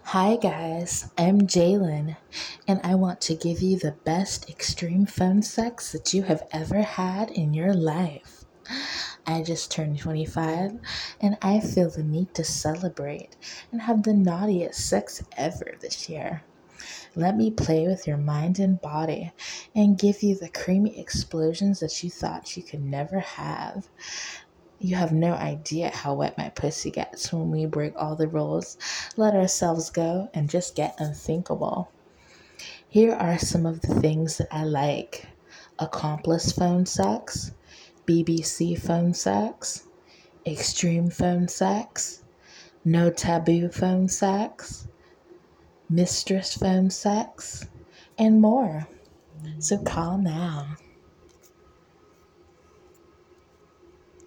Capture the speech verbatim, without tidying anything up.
Hi guys, I'm Jalen, and I want to give you the best extreme phone sex that you have ever had in your life. I just turned twenty-five, and I feel the need to celebrate and have the naughtiest sex ever this year. Let me play with your mind and body and give you the creamy explosions that you thought you could never have. You have no idea how wet my pussy gets when we break all the rules, let ourselves go, and just get unthinkable. Here are some of the things that I like: accomplice phone sex, B B C phone sex, extreme phone sex, no taboo phone sex, mistress phone sex, and more. So call now.